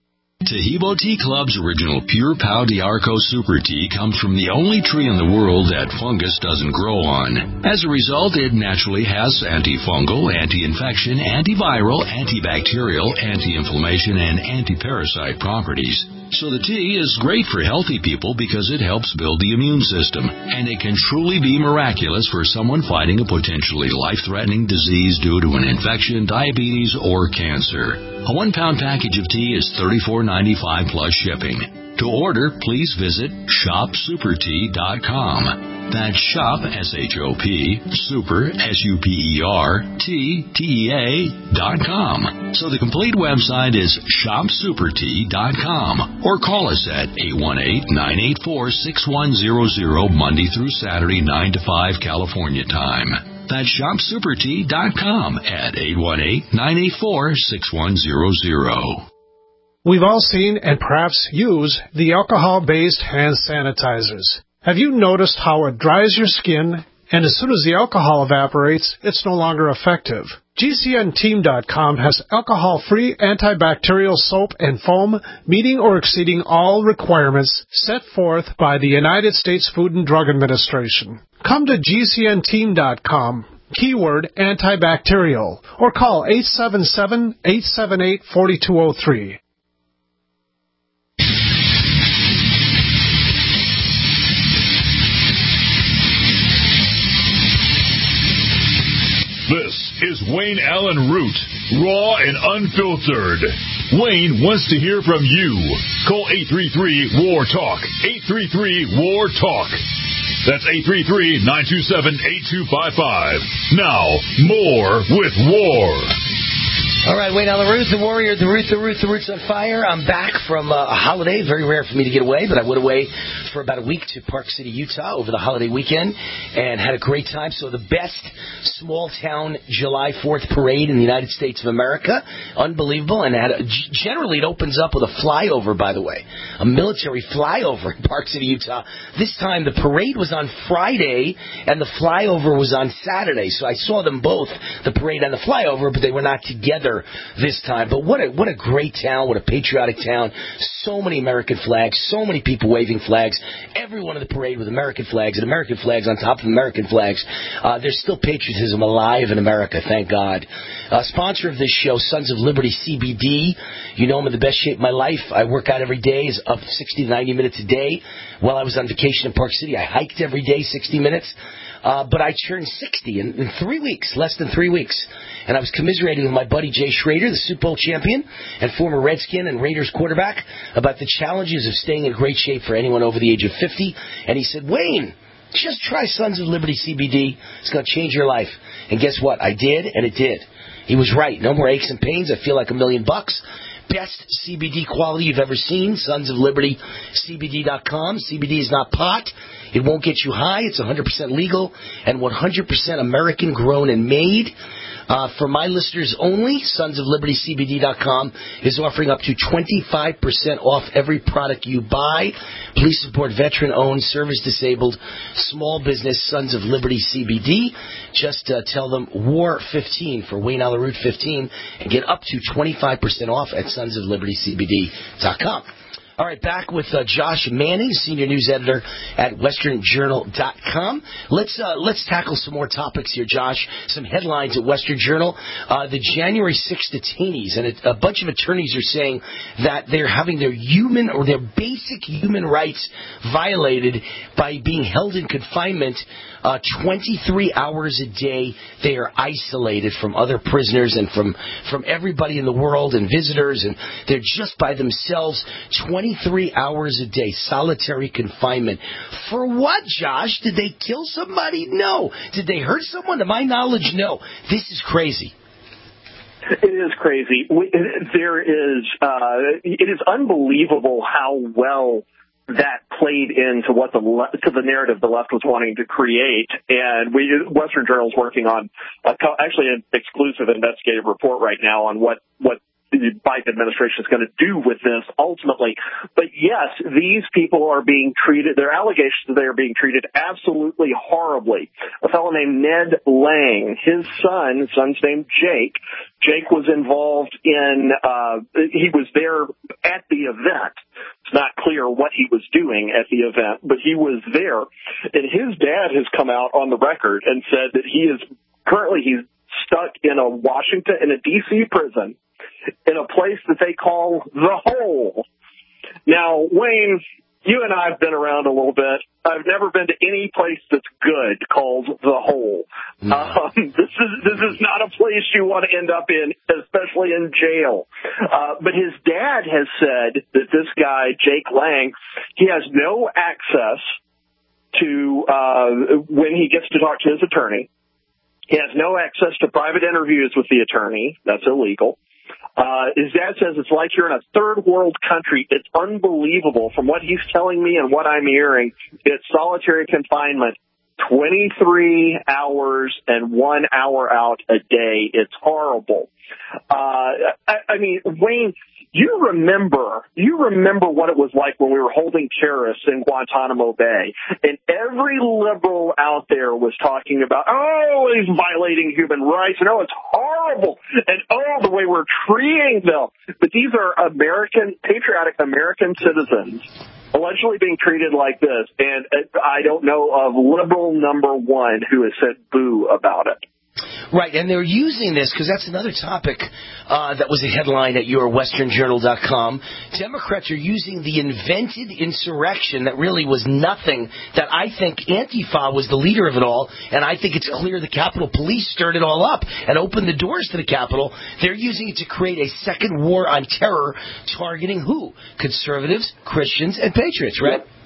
Tahibo Tea Club's original Pure Pau D'Arco Super Tea comes from the only tree in the world that fungus doesn't grow on. As a result, it naturally has antifungal, anti-infection, antiviral, antibacterial, anti-inflammation, and anti-parasite properties. So the tea is great for healthy people because it helps build the immune system, and it can truly be miraculous for someone fighting a potentially life-threatening disease due to an infection, diabetes, or cancer. A one-pound package of tea is thirty-four ninety-five plus shipping. To order, please visit shop super tea dot com. That's shop, S H O P, super, S U P E R, T, T E A, dot com. So the complete website is shop super tea dot com. Or call us at eight one eight, nine eight four, six one zero zero, Monday through Saturday, nine to five, California time. That's shop super tea dot com at eight one eight, nine eight four, six one zero zero. We've all seen and perhaps use the alcohol-based hand sanitizers. Have you noticed how it dries your skin, and as soon as the alcohol evaporates, it's no longer effective? G C N team dot com has alcohol-free antibacterial soap and foam meeting or exceeding all requirements set forth by the United States Food and Drug Administration. Come to G C N team dot com, keyword antibacterial, or call eight seven seven, eight seven eight, four two zero three. This is Wayne Allen Root, raw and unfiltered. Wayne wants to hear from you. Call eight three three, W A R, TALK, eight three three, W A R, TALK. That's eight three three, nine two seven, eight two five five. Now, more with War. All right, Wayne Allen Root, the warrior, the root, the root, the root's on fire. I'm back from uh, a holiday. Very rare for me to get away, but I went away for about a week to Park City, Utah over the holiday weekend and had a great time. So the best small-town July fourth parade in the United States of America. Unbelievable. And had a, generally it opens up with a flyover, by the way, a military flyover in Park City, Utah. This time the parade was on Friday and the flyover was on Saturday. So I saw them both, the parade and the flyover, but they were not together this time. But what a what a great town, what a patriotic town. So many American flags, so many people waving flags. Everyone in the parade with American flags and American flags on top of American flags. Uh, there's still patriotism alive in America, thank God. Uh, sponsor of this show, Sons of Liberty C B D. You know I'm in the best shape of my life. I work out every day, is up sixty to ninety minutes a day. While I was on vacation in Park City, I hiked every day, sixty minutes. Uh, but I turned sixty in, in three weeks, less than three weeks. And I was commiserating with my buddy Jay Schrader, the Super Bowl champion and former Redskin and Raiders quarterback, about the challenges of staying in great shape for anyone over the age of fifty. And he said, Wayne, just try Sons of Liberty C B D. It's going to change your life. And guess what? I did, and it did. He was right. No more aches and pains. I feel like a million bucks. best C B D quality you've ever seen, Sons of Liberty C B D dot com. C B D is not pot. It won't get you high. It's one hundred percent legal and one hundred percent American grown and made. Uh, for my listeners only, Sons of Liberty C B D dot com is offering up to twenty-five percent off every product you buy. Please support veteran-owned, service-disabled, small business Sons of Liberty C B D. Just uh, tell them War fifteen for Wayne Allyn Root fifteen and get up to twenty-five percent off at Sons of Liberty C B D dot com. All right, back with uh, Josh Manning, senior news editor at Western Journal dot com. Let's uh, let's tackle some more topics here, Josh. Some headlines at Western Journal. Uh, the January sixth detainees, and a, a bunch of attorneys are saying that they're having their human or their basic human rights violated by being held in confinement uh, twenty-three hours a day. They are isolated from other prisoners and from, from everybody in the world and visitors, and they're just by themselves twenty-three hours a day, solitary confinement. For what, Josh? Did they kill somebody? No. Did they hurt someone? To my knowledge, no. This is crazy. It is crazy. We, there is, uh, it is unbelievable how well that played into what the le- to the narrative the left was wanting to create. And we, Western Journal is working on a, actually an exclusive investigative report right now on what, what the Biden administration is going to do with this ultimately. But yes, these people are being treated, their allegations that they are being treated absolutely horribly. A fellow named Ned Lang, his son, his son's named Jake, Jake was involved in, uh, he was there at the event. It's not clear what he was doing at the event, but he was there. And his dad has come out on the record and said that he is currently, he's stuck in a Washington, in a D C prison, in a place that they call the Hole. Now, Wayne, you and I have been around a little bit. I've never been to any place that's good called the Hole. Mm. Um, this is this is not a place you want to end up in, especially in jail. Uh, but his dad has said that this guy, Jake Lang, he has no access to, uh, when he gets to talk to his attorney. He has no access to private interviews with the attorney. That's illegal. Uh, his dad says it's like you're in a third world country. It's unbelievable. From what he's telling me and what I'm hearing, it's solitary confinement, twenty-three hours and one hour out a day. It's horrible. Uh, I, I mean, Wayne, you remember, you remember what it was like when we were holding terrorists in Guantanamo Bay, and every liberal out there was talking about, oh, he's violating human rights, and oh, it's horrible, and oh, the way we're treating them. But these are American, patriotic American citizens allegedly being treated like this, and I don't know of liberal number one who has said boo about it. Right, and they're using this because that's another topic uh, that was a headline at your Western Journal dot com. Democrats are using the invented insurrection that really was nothing, that I think Antifa was the leader of it all, and I think it's clear the Capitol Police stirred it all up and opened the doors to the Capitol. They're using it to create a second war on terror targeting who? Conservatives, Christians, and patriots, right? Yep.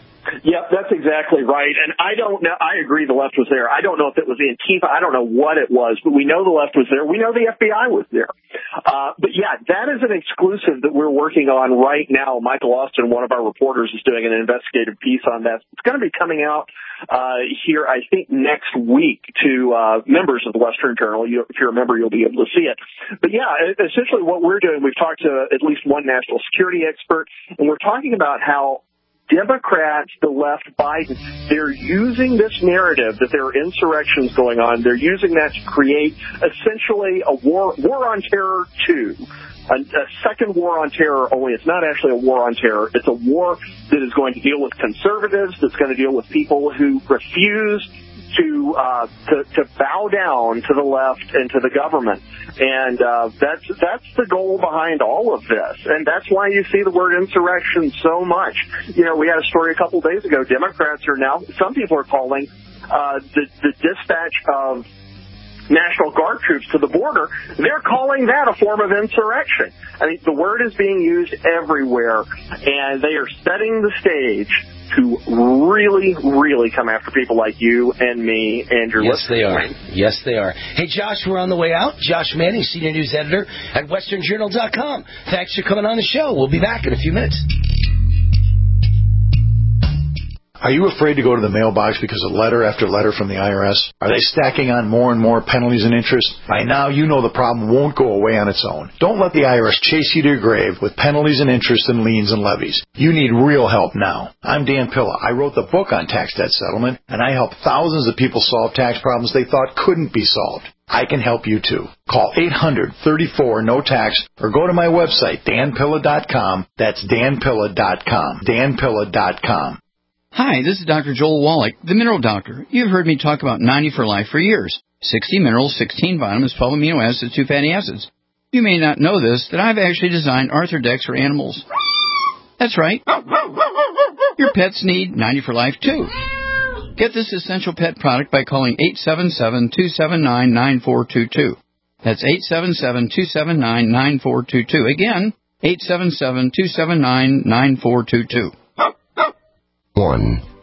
Yep, that's exactly right. And I don't know, I agree the left was there. I don't know if it was Antifa. I don't know what it was, but we know the left was there. We know the F B I was there. Uh, but yeah, that is an exclusive that we're working on right now. Michael Austin, one of our reporters, is doing an investigative piece on that. It's going to be coming out uh, here, I think, next week to uh, members of the Western Journal. You, if you're a member, you'll be able to see it. But yeah, essentially what we're doing, we've talked to at least one national security expert, and we're talking about how Democrats, the left, Biden, they're using this narrative that there are insurrections going on. They're using that to create essentially a war, war on terror two, a, a second war on terror, only it's not actually a war on terror. It's a war that is going to deal with conservatives, that's going to deal with people who refuse to, uh, to, to bow down to the left and to the government. And, uh, that's, that's the goal behind all of this. And that's why you see the word insurrection so much. You know, we had a story a couple days ago. Democrats are now, some people are calling, uh, the, the dispatch of National Guard troops to the border, they're calling that a form of insurrection. I mean, the word is being used everywhere, and they are setting the stage to really, really come after people like you and me and your Yes, listeners. they are. Yes, they are. Hey, Josh, we're on the way out. Josh Manning, Senior News Editor at Western Journal dot com. Thanks for coming on the show. We'll be back in a few minutes. Are you afraid to go to the mailbox because of letter after letter from the I R S? Are they stacking on more and more penalties and interest? By now, you know the problem won't go away on its own. Don't let the I R S chase you to your grave with penalties and interest and liens and levies. You need real help now. I'm Dan Pilla. I wrote the book on tax debt settlement, and I help thousands of people solve tax problems they thought couldn't be solved. I can help you too. Call eight hundred, thirty-four, no tax or go to my website, dan pilla dot com. That's dan pilla dot com. dan pilla dot com. Hi, this is Doctor Joel Wallach, the Mineral Doctor. You've heard me talk about ninety for Life for years. sixty minerals, sixteen vitamins, twelve amino acids, two fatty acids. You may not know this, that I've actually designed Arthrodex for animals. That's right. Your pets need ninety for Life too. Get this essential pet product by calling eight seven seven, two seven nine, nine four two two. That's eight seven seven, two seven nine, nine four two two. Again, eight seven seven, two seven nine, nine four two two. One.